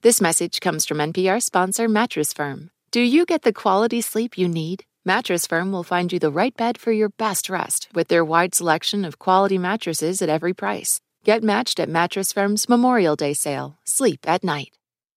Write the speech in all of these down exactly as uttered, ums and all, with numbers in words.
This message comes from N P R sponsor Mattress Firm. Do you get the quality sleep you need? Mattress Firm will find you the right bed for your best rest with their wide selection of quality mattresses at every price. Get matched at Mattress Firm's Memorial Day sale. Sleep at night.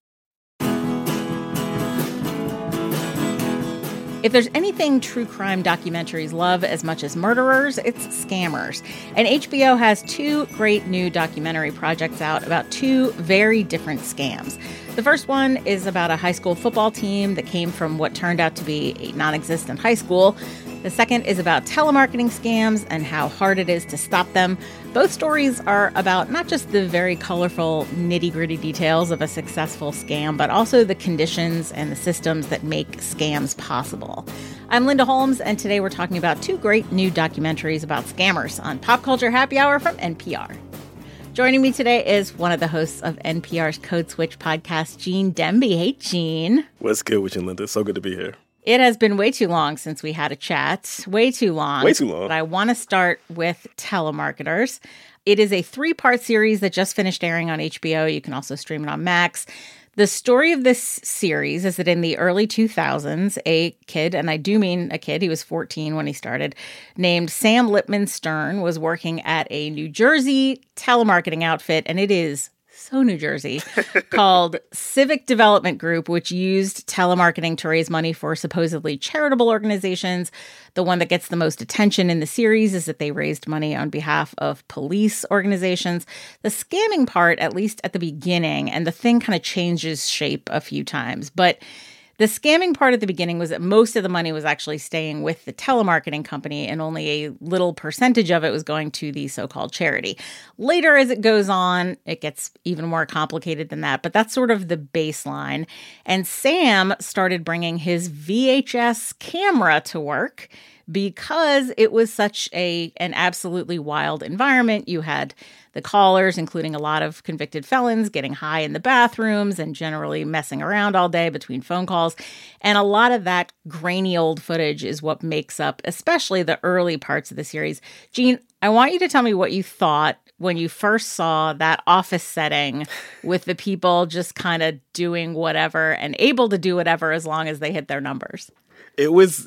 If there's anything true crime documentaries love as much as murderers, it's scammers. And H B O has two great new documentary projects out about two very different scams. The first one is about a high school football team that came from what turned out to be a non-existent high school. The second is about telemarketing scams and how hard it is to stop them. Both stories are about not just the very colorful, nitty-gritty details of a successful scam, but also the conditions and the systems that make scams possible. I'm Linda Holmes, and today we're talking about two great new documentaries about scammers on Pop Culture Happy Hour from N P R. Joining me today is one of the hosts of N P R's Code Switch podcast, Gene Demby. Hey, Gene. What's good with you, Linda? So good to be here. It has been way too long since we had a chat. Way too long. Way too long. But I want to start with Telemarketers. It is a three-part series that just finished airing on H B O. You can also stream it on Max. The story of this series is that in the early two thousands, a kid, and I do mean a kid, he was fourteen when he started, named Sam Lipman Stern was working at a New Jersey telemarketing outfit, and it is so New Jersey, called Civic Development Group, which used telemarketing to raise money for supposedly charitable organizations. The one that gets the most attention in the series is that they raised money on behalf of police organizations. The scamming part, at least at the beginning, and the thing kind of changes shape a few times, but the scamming part at the beginning was that most of the money was actually staying with the telemarketing company and only a little percentage of it was going to the so-called charity. Later, as it goes on, it gets even more complicated than that, but that's sort of the baseline. And Sam started bringing his V H S camera to work because it was such a an absolutely wild environment. You had the callers, including a lot of convicted felons, getting high in the bathrooms and generally messing around all day between phone calls. And a lot of that grainy old footage is what makes up especially the early parts of the series. Gene, I want you to tell me what you thought when you first saw that office setting with the people just kind of doing whatever and able to do whatever as long as they hit their numbers. It was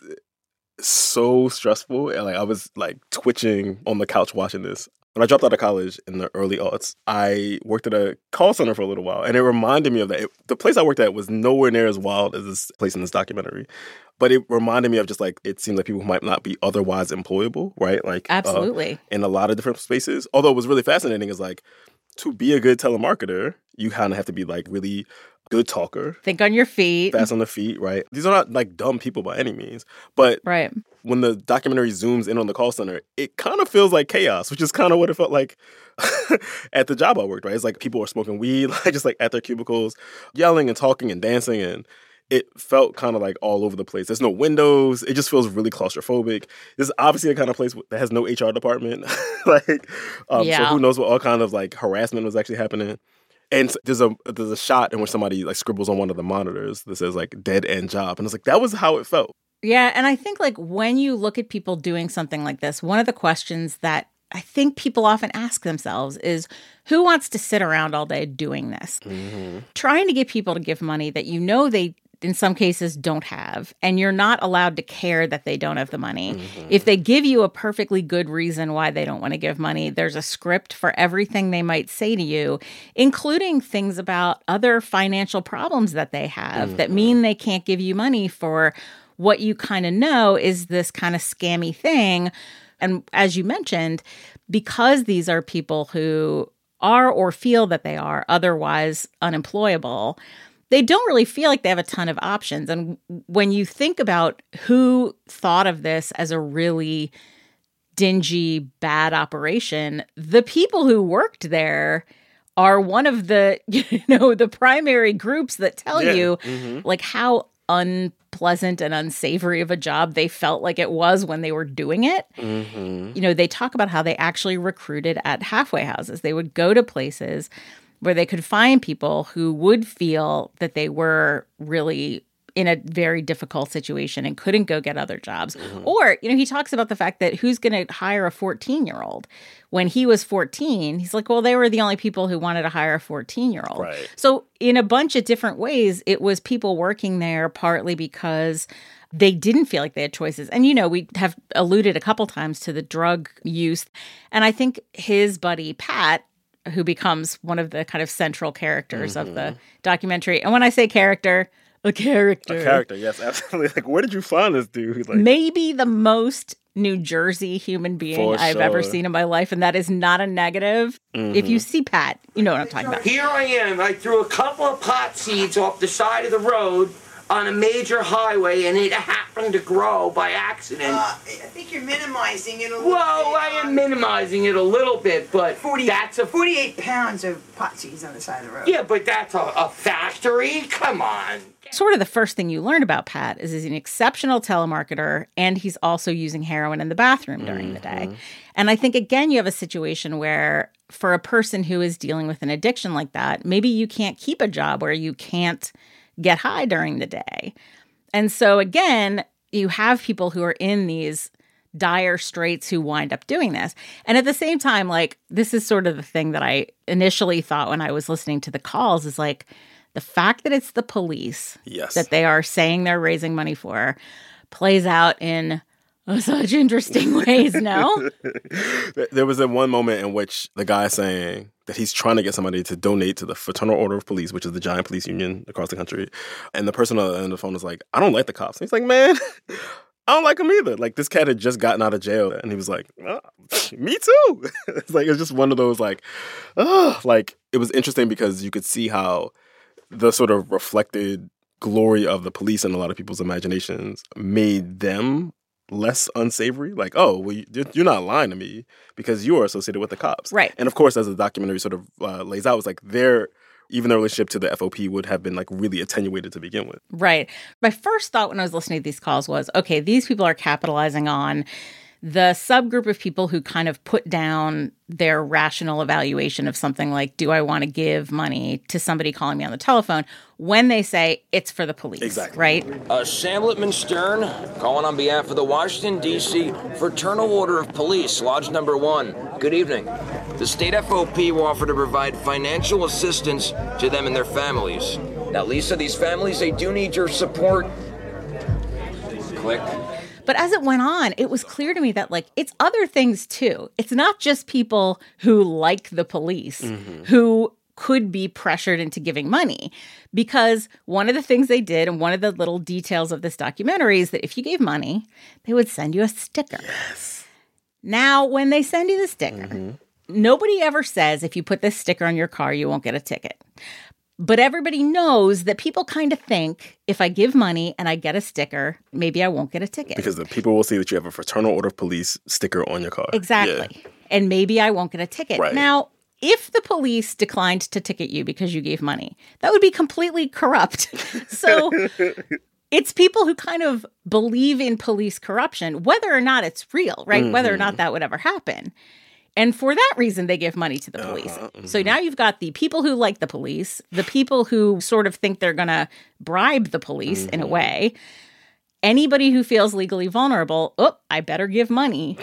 so stressful. And like I was like twitching on the couch watching this. When I dropped out of college in the early aughts, I worked at a call center for a little while, and it reminded me of that. It, the place I worked at was nowhere near as wild as this place in this documentary, but it reminded me of just like, it seemed like people who might not be otherwise employable, right? Like Absolutely. Uh, in a lot of different spaces. Although it was really fascinating is like, to be a good telemarketer, you kind of have to be like really good talker. Think on your feet. Fast on the feet, right? These are not like dumb people by any means. But right. when the documentary zooms in on the call center, it kind of feels like chaos, which is kind of what it felt like at the job I worked, right? It's like people are smoking weed, like just like at their cubicles, yelling and talking and dancing. And it felt kind of like all over the place. There's no windows. It just feels really claustrophobic. This is obviously a kind of place that has no H R department. like, um, yeah. So who knows what all kind of like harassment was actually happening. And there's a there's a shot in which somebody like scribbles on one of the monitors that says like dead end job. And it's like, that was how it felt. Yeah. And I think like when you look at people doing something like this, one of the questions that I think people often ask themselves is, who wants to sit around all day doing this? Mm-hmm. Trying to get people to give money that you know they in some cases don't have, and you're not allowed to care that they don't have the money. Mm-hmm. If they give you a perfectly good reason why they don't want to give money, there's a script for everything they might say to you, including things about other financial problems that they have mm-hmm. that mean they can't give you money for what you kind of know is this kind of scammy thing. And as you mentioned, because these are people who are or feel that they are otherwise unemployable, they don't really feel like they have a ton of options. And when you think about who thought of this as a really dingy, bad operation, the people who worked there are one of the, you know, the primary groups that tell yeah. you mm-hmm. like how unpleasant and unsavory of a job they felt like it was when they were doing it. Mm-hmm. You know, they talk about how they actually recruited at halfway houses. They would go to places where they could find people who would feel that they were really in a very difficult situation and couldn't go get other jobs. Mm-hmm. Or, you know, he talks about the fact that who's going to hire a fourteen-year-old? When he was fourteen, he's like, well, they were the only people who wanted to hire a fourteen-year-old. Right. So in a bunch of different ways, it was people working there partly because they didn't feel like they had choices. And, you know, we have alluded a couple times to the drug use. And I think his buddy, Pat, who becomes one of the kind of central characters mm-hmm. of the documentary. And when I say character, a character. A character, yes, absolutely. Like, where did you find this dude? Like, maybe the most New Jersey human being For I've sure. ever seen in my life, and that is not a negative. Mm-hmm. If you see Pat, you know what I'm talking about. Here I am. I threw a couple of pot seeds off the side of the road on a major highway, and it happened to grow by accident. Uh, I think you're minimizing it a little Well, bit. I am minimizing it a little bit, but forty, that's a... forty-eight pounds of pot seeds on the side of the road. Yeah, but that's a, a factory? Come on. Sort of the first thing you learn about Pat is he's an exceptional telemarketer, and he's also using heroin in the bathroom during mm-hmm. the day. And I think, again, you have a situation where for a person who is dealing with an addiction like that, maybe you can't keep a job where you can't get high during the day. And so, again, you have people who are in these dire straits who wind up doing this. And at the same time, like, this is sort of the thing that I initially thought when I was listening to the calls is like, the fact that it's the police yes. that they are saying they're raising money for plays out in oh, such interesting ways, no? There was a one moment in which the guy saying that he's trying to get somebody to donate to the Fraternal Order of Police, which is the giant police union across the country. And the person on the end of the phone is like, I don't like the cops. And he's like, man, I don't like them either. Like, this cat had just gotten out of jail. And he was like, oh, me too. It's like, it's just one of those, like, oh, like, it was interesting because you could see how the sort of reflected glory of the police in a lot of people's imaginations made them less unsavory. Like, oh, well, you're not lying to me because you are associated with the cops. Right. And of course, as the documentary sort of uh, lays out, it's like their, even their relationship to the F O P would have been like really attenuated to begin with. Right. My first thought when I was listening to these calls was, okay, these people are capitalizing on the subgroup of people who kind of put down their rational evaluation of something like, do I want to give money to somebody calling me on the telephone when they say it's for the police, exactly. right? Uh, Sam Littman Stern, calling on behalf of the Washington, D C Fraternal Order of Police, Lodge Number One. Good evening. The state F O P will offer to provide financial assistance to them and their families. Now, Lisa, these families, they do need your support. Click. But as it went on, it was clear to me that, like, it's other things, too. It's not just people who like the police mm-hmm. who could be pressured into giving money. Because one of the things they did, and one of the little details of this documentary is that if you gave money, they would send you a sticker. Yes. Now, when they send you the sticker, mm-hmm. nobody ever says if you put this sticker on your car, you won't get a ticket. But everybody knows that people kind of think if I give money and I get a sticker, maybe I won't get a ticket. Because the people will see that you have a Fraternal Order of Police sticker on your car. Exactly. Yeah. And maybe I won't get a ticket. Right. Now, if the police declined to ticket you because you gave money, that would be completely corrupt. So it's people who kind of believe in police corruption, whether or not it's real, right? Mm-hmm. Whether or not that would ever happen. And for that reason, they give money to the police. Uh-huh, mm-hmm. So now you've got the people who like the police, the people who sort of think they're going to bribe the police mm-hmm. in a way. Anybody who feels legally vulnerable, oh, I better give money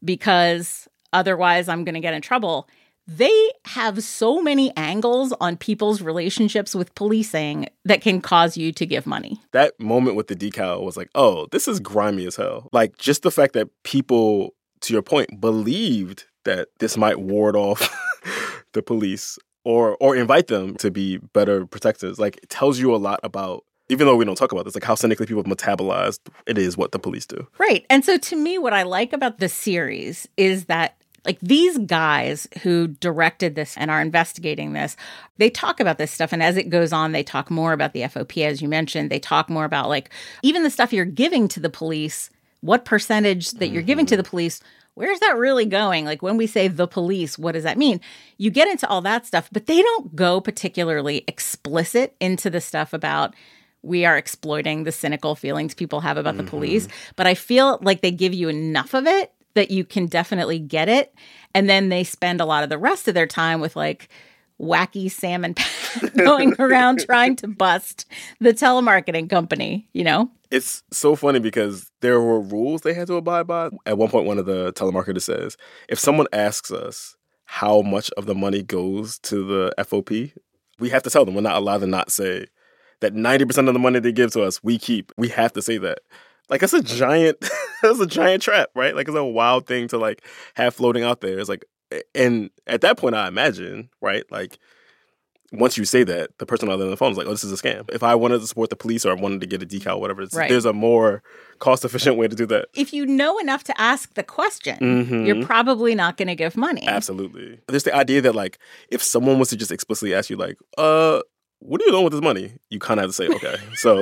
because otherwise I'm going to get in trouble. They have so many angles on people's relationships with policing that can cause you to give money. That moment with the decal was like, oh, this is grimy as hell. Like, just the fact that people, to your point, believed that this might ward off the police or or invite them to be better protectors. Like, it tells you a lot about, even though we don't talk about this, like how cynically people have metabolized it is what the police do. Right. And so to me, what I like about the series is that, like, these guys who directed this and are investigating this, they talk about this stuff. And as it goes on, they talk more about the F O P, as you mentioned. They talk more about, like, even the stuff you're giving to the police, what percentage that you're mm-hmm. giving to the police, where's that really going? Like, when we say the police, what does that mean? You get into all that stuff, but they don't go particularly explicit into the stuff about we are exploiting the cynical feelings people have about mm-hmm. the police. But I feel like they give you enough of it that you can definitely get it. And then they spend a lot of the rest of their time with, like, wacky salmon Pat going around trying to bust the telemarketing company, you know? It's so funny because there were rules they had to abide by. At one point, one of the telemarketers says, if someone asks us how much of the money goes to the F O P, we have to tell them. We're not allowed to not say that ninety percent of the money they give to us, we keep. We have to say that. Like, that's a giant, that's a giant trap, right? Like, it's a wild thing to, like, have floating out there. It's like, and at that point, I imagine, right, like, once you say that, the person on the other end of the phone is like, oh, this is a scam. If I wanted to support the police or I wanted to get a decal or whatever, right. There's a more cost-efficient way to do that. If you know enough to ask the question, mm-hmm. you're probably not going to give money. Absolutely. There's the idea that, like, if someone was to just explicitly ask you, like, uh, what are you doing with this money? You kind of have to say, okay. So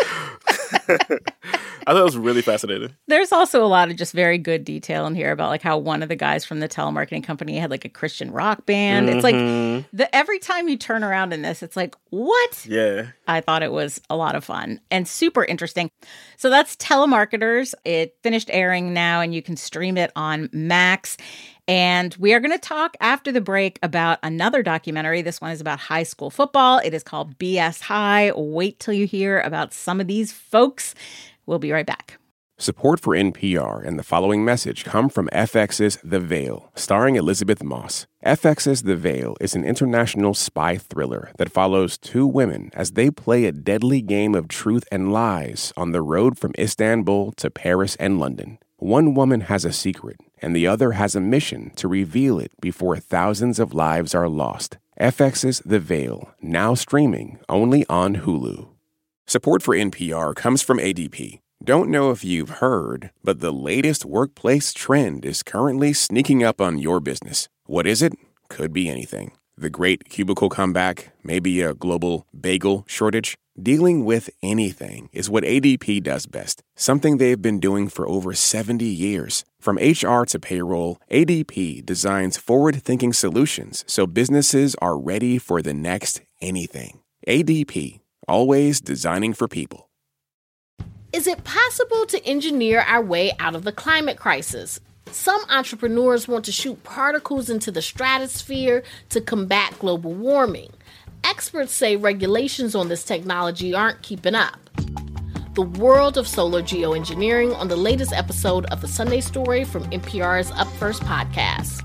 I thought it was really fascinating. There's also a lot of just very good detail in here about like how one of the guys from the telemarketing company had like a Christian rock band. Mm-hmm. It's like the every time you turn around in this, it's like, what? Yeah. I thought it was a lot of fun and super interesting. So that's Telemarketers. It finished airing now and you can stream it on Max. And we are going to talk after the break about another documentary. This one is about high school football. It is called B S High. Wait till you hear about some of these folks. We'll be right back. Support for N P R and the following message come from F X's The Veil, starring Elizabeth Moss. F X's The Veil is an international spy thriller that follows two women as they play a deadly game of truth and lies on the road from Istanbul to Paris and London. One woman has a secret, and the other has a mission to reveal it before thousands of lives are lost. F X's The Veil, now streaming only on Hulu. Support for N P R comes from A D P. Don't know if you've heard, but the latest workplace trend is currently sneaking up on your business. What is it? Could be anything. The great cubicle comeback, maybe a global bagel shortage. Dealing with anything is what A D P does best, something they've been doing for over seventy years. From H R to payroll, A D P designs forward-thinking solutions so businesses are ready for the next anything. A D P, always designing for people. Is it possible to engineer our way out of the climate crisis? Some entrepreneurs want to shoot particles into the stratosphere to combat global warming. Experts say regulations on this technology aren't keeping up. The world of solar geoengineering on the latest episode of The Sunday Story from N P R's Up First podcast.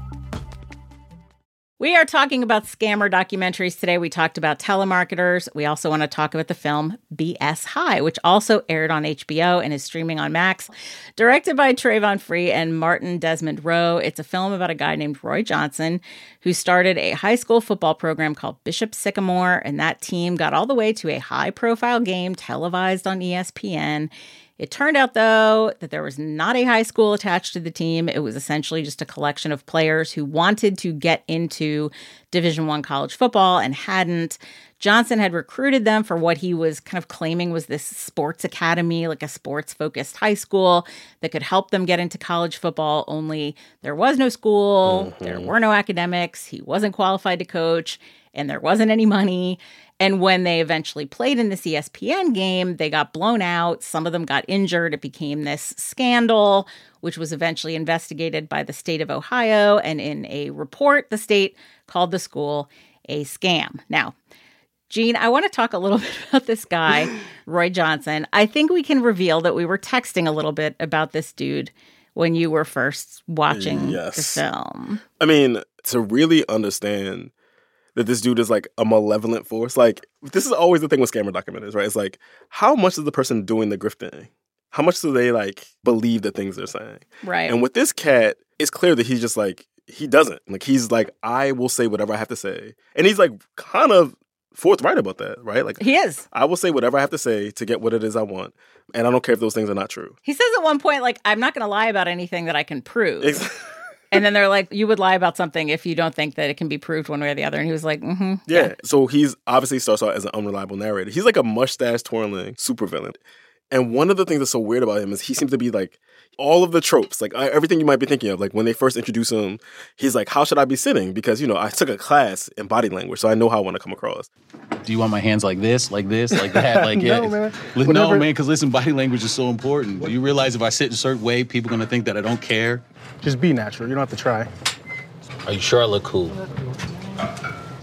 We are talking about scammer documentaries today. We talked about Telemarketers. We also want to talk about the film B S High, which also aired on H B O and is streaming on Max. Directed by Trayvon Free and Martin Desmond Rowe, it's a film about a guy named Roy Johnson who started a high school football program called Bishop Sycamore, and that team got all the way to a high-profile game televised on E S P N. It turned out, though, that there was not a high school attached to the team. It was essentially just a collection of players who wanted to get into Division I college football and hadn't. Johnson had recruited them for what he was kind of claiming was this sports academy, like a sports-focused high school that could help them get into college football, only there was no school, mm-hmm. there were no academics, he wasn't qualified to coach, and there wasn't any money. And when they eventually played in this E S P N game, they got blown out. Some of them got injured. It became this scandal, which was eventually investigated by the state of Ohio. And in a report, the state called the school a scam. Now, Gene, I want to talk a little bit about this guy, Roy Johnson. I think we can reveal that we were texting a little bit about this dude when you were first watching yes. the film. I mean, to really understand that this dude is like a malevolent force. Like, this is always the thing with scammer documentaries, right? It's like, how much is the person doing the grifting? How much do they like believe the things they're saying? Right. And with this cat, it's clear that he's just like, he doesn't. Like, he's like, I will say whatever I have to say. And he's like kind of forthright about that, right? Like, he is. I will say whatever I have to say to get what it is I want. And I don't care if those things are not true. He says at one point, like, I'm not going to lie about anything that I can prove. Exactly. And then they're like, you would lie about something if you don't think that it can be proved one way or the other. And he was like, mm-hmm. Yeah. yeah. So he's obviously starts out as an unreliable narrator. He's like a mustache twirling supervillain. And one of the things that's so weird about him is he seems to be like all of the tropes, like everything you might be thinking of. Like when they first introduce him, he's like, how should I be sitting? Because, you know, I took a class in body language, so I know how I want to come across. Do you want my hands like this, like this, like that? Like, yeah. no, man. Whatever. No, man, because listen, body language is so important. Do you realize if I sit a certain way, people are going to think that I don't care? Just be natural. You don't have to try. Are you sure I look cool?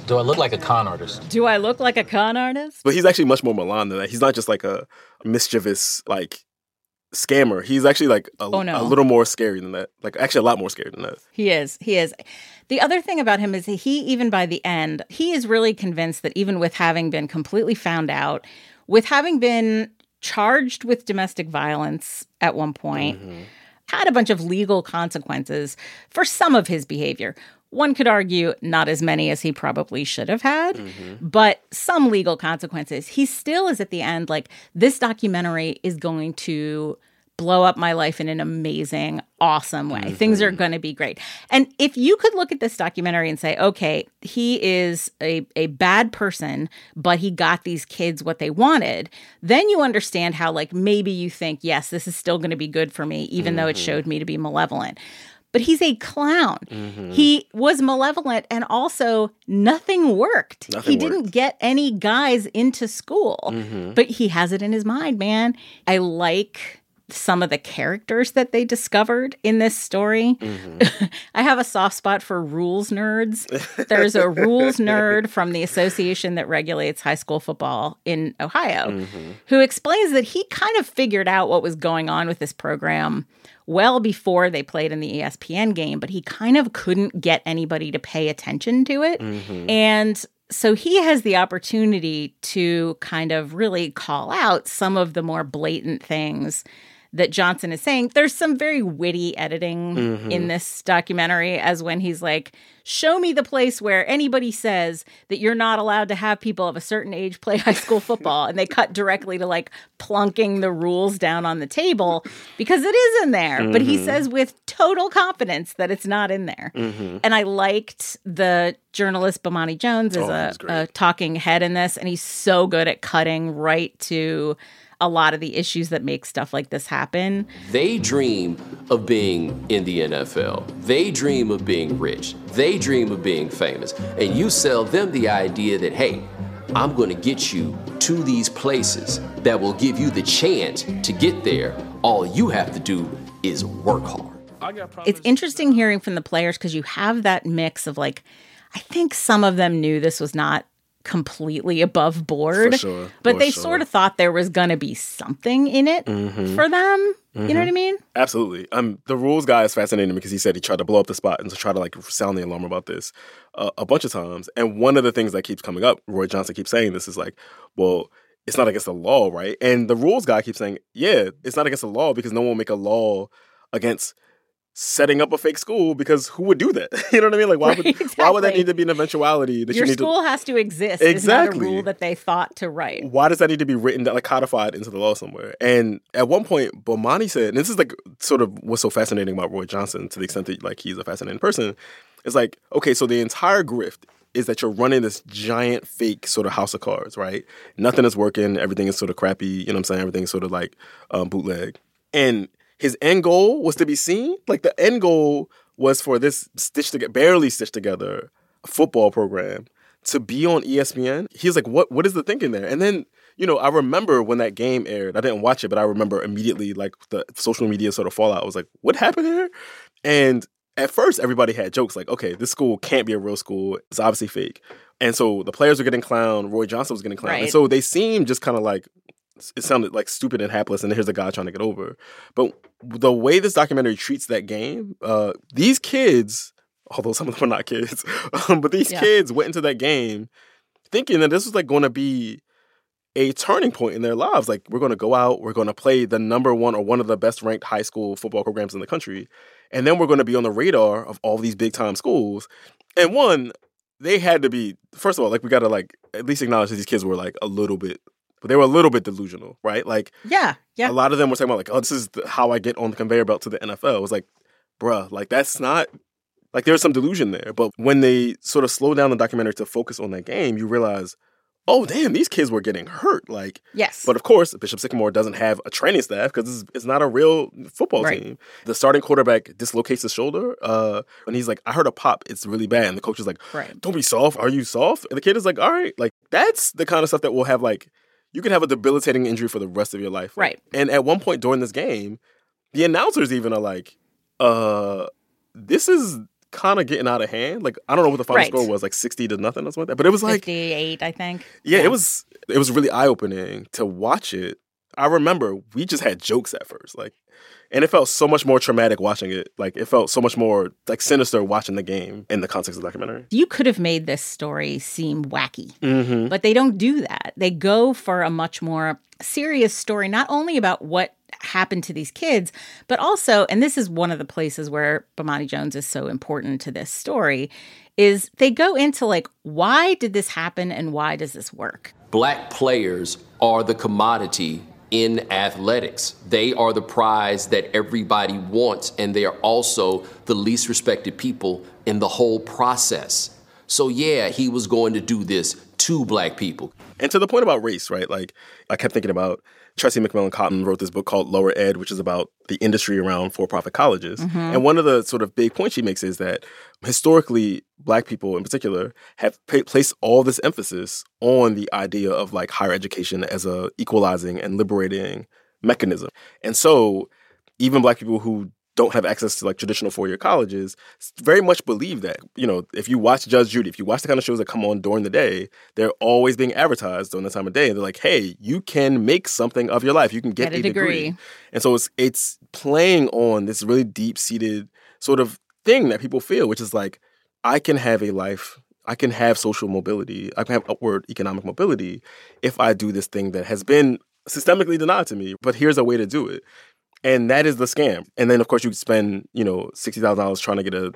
Do I look like a con artist? Do I look like a con artist? But he's actually much more malign than that. He's not just like a mischievous, like, scammer. He's actually like a, oh, no. a little more scary than that. Like, actually a lot more scary than that. He is. He is. The other thing about him is that he, even by the end, he is really convinced that even with having been completely found out, with having been charged with domestic violence at one point, mm-hmm. had a bunch of legal consequences for some of his behavior. One could argue not as many as he probably should have had, mm-hmm. but some legal consequences. He still is at the end like, this documentary is going to blow up my life in an amazing, awesome way. Mm-hmm. Things are going to be great. And if you could look at this documentary and say, okay, he is a, a bad person, but he got these kids what they wanted, then you understand how, like, maybe you think, yes, this is still going to be good for me, even mm-hmm. though it showed me to be malevolent. But he's a clown. Mm-hmm. He was malevolent, and also nothing worked. Nothing he worked. didn't get any guys into school, mm-hmm. but he has it in his mind, man. I like some of the characters that they discovered in this story. Mm-hmm. I have a soft spot for rules nerds. There's a rules nerd from the association that regulates high school football in Ohio, mm-hmm. who explains that he kind of figured out what was going on with this program well before they played in the E S P N game, but he kind of couldn't get anybody to pay attention to it. Mm-hmm. And so he has the opportunity to kind of really call out some of the more blatant things that Johnson is saying. There's some very witty editing mm-hmm. in this documentary, as when he's like, show me the place where anybody says that you're not allowed to have people of a certain age play high school football. And they cut directly to like plunking the rules down on the table because it is in there. Mm-hmm. But he says with total confidence that it's not in there. Mm-hmm. And I liked the journalist Bomani Jones as oh, a, a talking head in this. And he's so good at cutting right to a lot of the issues that make stuff like this happen. They dream of being in the N F L. They dream of being rich. They dream of being famous. And you sell them the idea that, hey, I'm going to get you to these places that will give you the chance to get there. All you have to do is work hard. It's interesting hearing from the players because you have that mix of like, I think some of them knew this was not completely above board, for sure, but for they sure. sort of thought there was going to be something in it mm-hmm. for them. Mm-hmm. You know what I mean? Absolutely. Um, the rules guy is fascinating because he said he tried to blow up the spot and to try to like sound the alarm about this uh, a bunch of times. And one of the things that keeps coming up, Roy Johnson keeps saying this, is like, well, it's not against the law, right? And the rules guy keeps saying, yeah, it's not against the law because no one will make a law against setting up a fake school, because who would do that? You know what I mean? Like, why would right, exactly. why would that need to be an eventuality that your you need school to... has to exist? Exactly. It's not a rule that they thought to write. Why does that need to be written, like codified into the law somewhere? And at one point, Bomani said, and this is like sort of what's so fascinating about Roy Johnson, to the extent that like he's a fascinating person, is like, okay, so the entire grift is that you're running this giant fake sort of house of cards, right? Nothing is working. Everything is sort of crappy. You know what I'm saying? Everything's sort of like um, bootleg. And his end goal was to be seen. Like the end goal was for this stitched together, barely stitched together football program to be on E S P N. He's like, what? What is the thinking there? And then, you know, I remember when that game aired. I didn't watch it, but I remember immediately like the social media sort of fallout. I was like, what happened here? And at first, everybody had jokes like, okay, this school can't be a real school. It's obviously fake. And so the players were getting clowned. Roy Johnson was getting clowned. Right. And so they seemed just kind of like, it sounded like stupid and hapless, and here's a guy trying to get over. But the way this documentary treats that game, uh, these kids, although some of them are not kids, um, but these yeah. kids went into that game thinking that this was like going to be a turning point in their lives. Like, we're going to go out, we're going to play the number one or one of the best ranked high school football programs in the country, and then we're going to be on the radar of all these big time schools. And one, they had to be, first of all, like, we got to like at least acknowledge that these kids were like a little bit, but they were a little bit delusional, right? Like, yeah, yeah. A lot of them were talking about like, oh, this is the, how I get on the conveyor belt to the N F L. It was like, bruh, like that's not, like there's some delusion there. But when they sort of slow down the documentary to focus on that game, you realize, oh, damn, these kids were getting hurt. Like, yes. But of course, Bishop Sycamore doesn't have a training staff because it's, it's not a real football right. team. The starting quarterback dislocates his shoulder, uh, and he's like, I heard a pop. It's really bad. And the coach is like, right. don't be soft. Are you soft? And the kid is like, all right. Like, that's the kind of stuff that will have like, you can have a debilitating injury for the rest of your life. Right. And at one point during this game, the announcers even are like, uh, this is kind of getting out of hand. Like, I don't know what the final Right. score was, like sixty to nothing or something like that. But it was like, fifty-eight, I think. yeah, it was it was really eye-opening to watch it. I remember we just had jokes at first, like, and it felt so much more traumatic watching it. Like, it felt so much more like sinister watching the game in the context of the documentary. You could have made this story seem wacky, Mm-hmm. but they don't do that. They go for a much more serious story, not only about what happened to these kids, but also, and this is one of the places where Bomani Jones is so important to this story, is they go into like, why did this happen and why does this work? Black players are the commodity in athletics. They are the prize that everybody wants, and they are also the least respected people in the whole process. So yeah, he was going to do this to black people. And to the point about race, right? Like, I kept thinking about Tressie McMillan Cotton wrote this book called Lower Ed, which is about the industry around for-profit colleges. Mm-hmm. And one of the sort of big points she makes is that historically, black people in particular have pa- placed all this emphasis on the idea of like higher education as a equalizing and liberating mechanism. And so even black people who don't have access to like traditional four-year colleges very much believe that, you know, if you watch Judge Judy, if you watch the kind of shows that come on during the day, they're always being advertised during the time of day. And they're like, hey, you can make something of your life. You can get, Get a a degree. degree. And so it's it's playing on this really deep-seated sort of thing that people feel, which is like, I can have a life, I can have social mobility, I can have upward economic mobility if I do this thing that has been systemically denied to me. But here's a way to do it. And that is the scam. And then, of course, you spend, you know, sixty thousand dollars trying to get a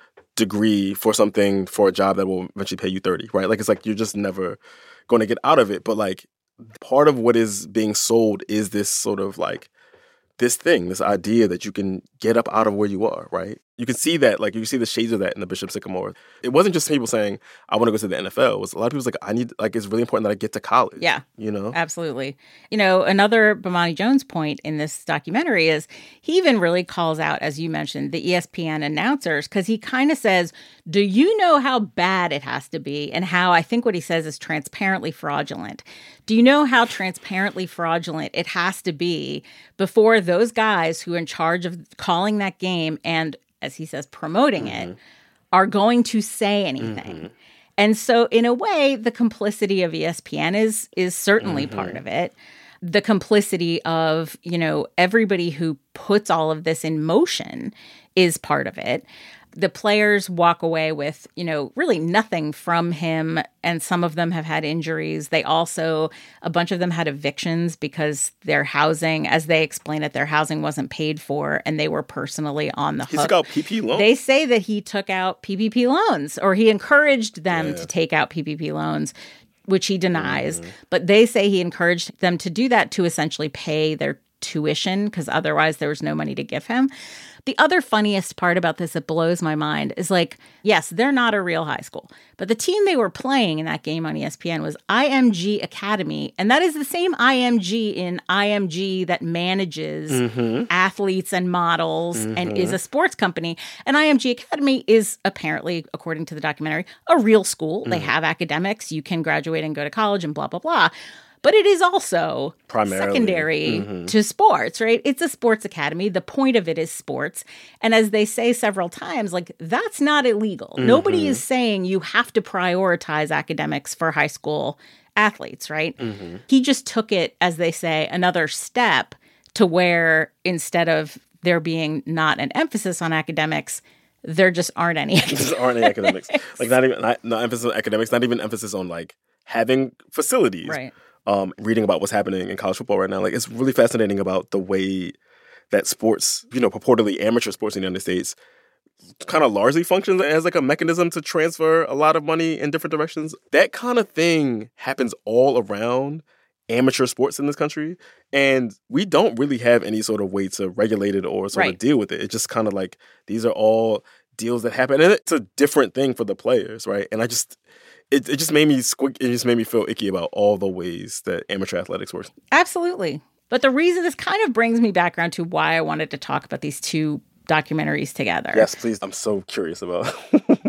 degree for something, for a job that will eventually pay you thirty, right? Like, it's like you're just never going to get out of it. But, like, part of what is being sold is this sort of, like, this thing, this idea that you can get up out of where you are, right? You can see that, like, you can see the shades of that in the Bishop Sycamore. It wasn't just people saying, I want to go to the N F L. It was a lot of people's like, I need, like, it's really important that I get to college. Yeah. You know? Absolutely. You know, another Bomani Jones point in this documentary is he even really calls out, as you mentioned, the E S P N announcers, because he kind of says, do you know how bad it has to be? And how, I think what he says is transparently fraudulent. Do you know how transparently fraudulent it has to be before those guys who are in charge of calling that game and, as he says, promoting Mm-hmm. it, are going to say anything? Mm-hmm. And so, in a way, the complicity of E S P N is is certainly Mm-hmm. part of it. The complicity of, you know, everybody who puts all of this in motion is part of it. The players walk away with, you know, really nothing from him, and some of them have had injuries. They also, a bunch of them had evictions because their housing, as they explain it, their housing wasn't paid for, and they were personally on the He hook. took out P P loans. They say that he took out P P P loans, or he encouraged them Yeah. to take out P P P loans, which he denies. Mm-hmm. But they say he encouraged them to do that to essentially pay their tuition, because otherwise there was no money to give him. The other funniest part about this that blows my mind is, like, yes, they're not a real high school, but the team they were playing in that game on E S P N was I M G Academy, and that is the same I M G in I M G that manages Mm-hmm. athletes and models Mm-hmm. and is a sports company. And I M G Academy is apparently, according to the documentary, a real school. Mm-hmm. They have academics. You can graduate and go to college and blah, blah, blah. But it is also Primarily. secondary Mm-hmm. to sports, right? It's a sports academy. The point of it is sports. And as they say several times, like, that's not illegal. Mm-hmm. Nobody is saying you have to prioritize academics for high school athletes, right? Mm-hmm. He just took it, as they say, another step to where instead of there being not an emphasis on academics, there just aren't any academics. Just aren't any academics. Like, not even, not, not emphasis on academics, not even emphasis on, like, having facilities. Right. Um, reading about what's happening in college football right now, like, it's really fascinating about the way that sports, you know, purportedly amateur sports in the United States, kind of largely functions as like a mechanism to transfer a lot of money in different directions. That kind of thing happens all around amateur sports in this country, and we don't really have any sort of way to regulate it or sort Right. of deal with it. It's just kind of like, these are all deals that happen, and it's a different thing for the players, right? And I just... It, it just made me squick. It just made me feel icky about all the ways that amateur athletics works. Absolutely. But the reason this kind of brings me back around to why I wanted to talk about these two documentaries together. Yes, please. I'm so curious about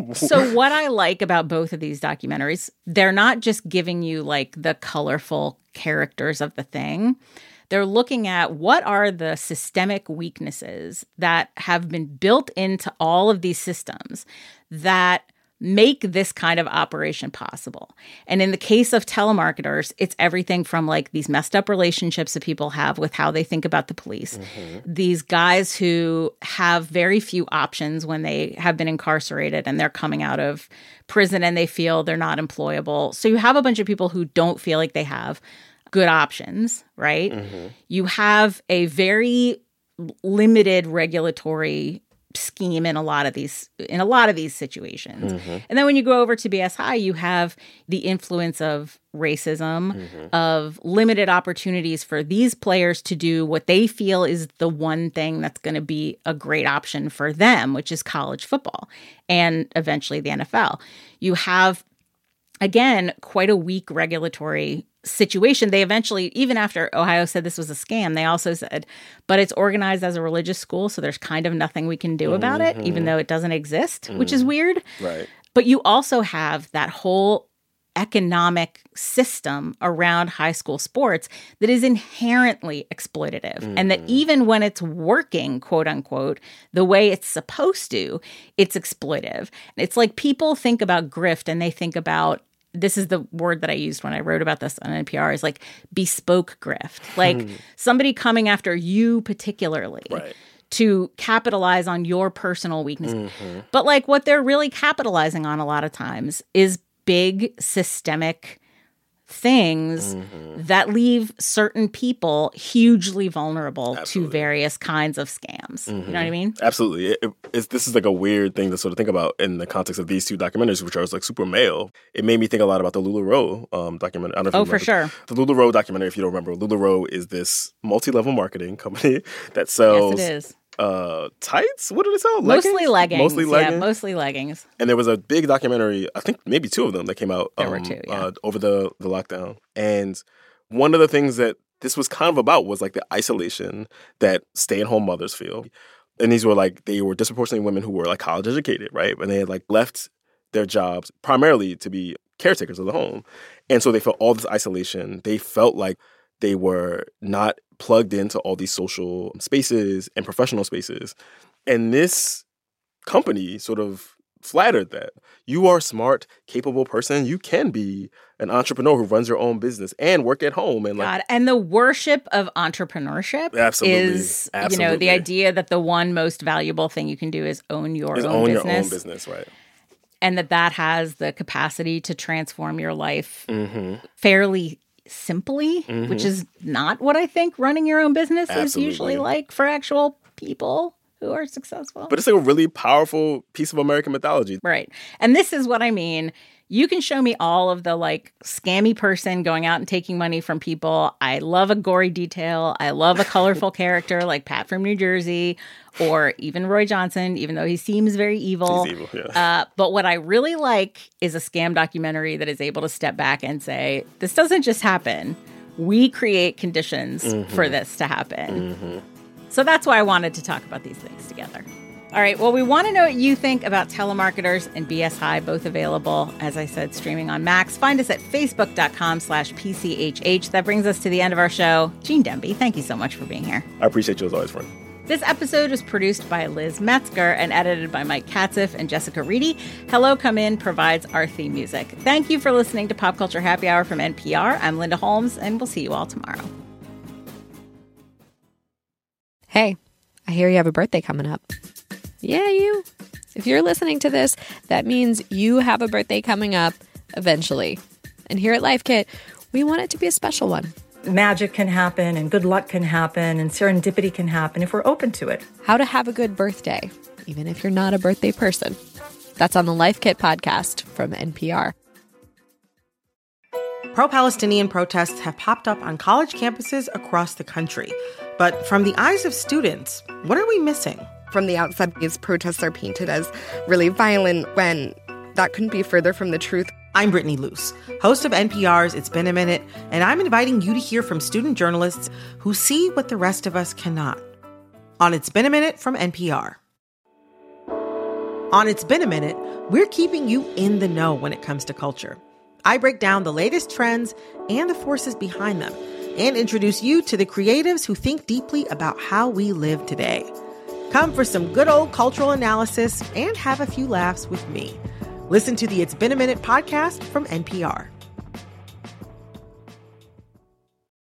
So what I like about both of these documentaries, they're not just giving you like the colorful characters of the thing. They're looking at what are the systemic weaknesses that have been built into all of these systems that make this kind of operation possible. And in the case of telemarketers, it's everything from like these messed up relationships that people have with how they think about the police. Mm-hmm. These guys who have very few options when they have been incarcerated and they're coming out of prison and they feel they're not employable. So you have a bunch of people who don't feel like they have good options, right? Mm-hmm. You have a very limited regulatory scheme in a lot of these in a lot of these situations. Mm-hmm. And then when you go over to B S I, you have the influence of racism, mm-hmm. of limited opportunities for these players to do what they feel is the one thing that's going to be a great option for them, which is college football and eventually the N F L. You have, again, quite a weak regulatory situation. They eventually, even after Ohio said this was a scam, they also said, but it's organized as a religious school, so there's kind of nothing we can do about mm-hmm. it, even though it doesn't exist, mm-hmm. which is weird. Right. But you also have that whole economic system around high school sports that is inherently exploitative. Mm-hmm. And that even when it's working, quote unquote, the way it's supposed to, it's exploitative. It's like people think about grift and they think about, this is the word that I used when I wrote about this on N P R, is like bespoke grift. Like mm. somebody coming after you particularly right. to capitalize on your personal weakness. Mm-hmm. But like what they're really capitalizing on a lot of times is big systemic things mm-hmm. that leave certain people hugely vulnerable Absolutely. to various kinds of scams. Mm-hmm. You know what I mean? Absolutely. It, it's, this is like a weird thing to sort of think about in the context of these two documentaries, which are like super male. It made me think a lot about the LuLaRoe um, documentary. I don't know if oh, you for sure. The LuLaRoe documentary, if you don't remember, LuLaRoe is this multi-level marketing company that sells... Yes, it is. Uh, tights? What do they sell? Mostly leggings. Mostly leggings. Yeah, mostly leggings. And there was a big documentary, I think maybe two of them that came out there um, were two, yeah. uh, over the, the lockdown. And one of the things that this was kind of about was like the isolation that stay-at-home mothers feel. And these were like, they were disproportionately women who were like college educated, right? And they had like left their jobs primarily to be caretakers of the home. And so they felt all this isolation. They felt like they were not plugged into all these social spaces and professional spaces. And this company sort of flattered that. You are a smart, capable person. You can be an entrepreneur who runs your own business and work at home. And like, God, and the worship of entrepreneurship absolutely, is, absolutely. you know, the idea that the one most valuable thing you can do is own your is own own business. your own business, right. And that that has the capacity to transform your life mm-hmm. fairly simply, mm-hmm. which is not what I think running your own business Absolutely. is usually like for actual people who are successful. But it's like a really powerful piece of American mythology. Right. And this is what I mean. You can show me all of the like scammy person going out and taking money from people. I love a gory detail. I love a colorful character like Pat from New Jersey or even Roy Johnson, even though he seems very evil. He's evil, yeah. Uh, but what I really like is a scam documentary that is able to step back and say, this doesn't just happen. We create conditions mm-hmm. for this to happen. Mm-hmm. So that's why I wanted to talk about these things together. All right. Well, we want to know what you think about telemarketers and B S I, both available, as I said, streaming on Max. Find us at facebook.com slash PCHH. That brings us to the end of our show. Gene Demby, thank you so much for being here. I appreciate you as always, friend. This episode was produced by Liz Metzger and edited by Mike Katziff and Jessica Reedy. Hello Come In provides our theme music. Thank you for listening to Pop Culture Happy Hour from N P R. I'm Linda Holmes, and we'll see you all tomorrow. Hey, I hear you have a birthday coming up. Yeah, you. If you're listening to this, that means you have a birthday coming up eventually. And here at Life Kit, we want it to be a special one. Magic can happen and good luck can happen and serendipity can happen if we're open to it. How to have a good birthday, even if you're not a birthday person. That's on the Life Kit podcast from N P R. Pro-Palestinian protests have popped up on college campuses across the country. But from the eyes of students, what are we missing? From the outside, these protests are painted as really violent when that couldn't be further from the truth. I'm Brittany Luce, host of N P R's It's Been a Minute, and I'm inviting you to hear from student journalists who see what the rest of us cannot. On It's Been a Minute from N P R. On It's Been a Minute, we're keeping you in the know when it comes to culture. I break down the latest trends and the forces behind them and introduce you to the creatives who think deeply about how we live today. Come for some good old cultural analysis and have a few laughs with me. Listen to the It's Been a Minute podcast from N P R.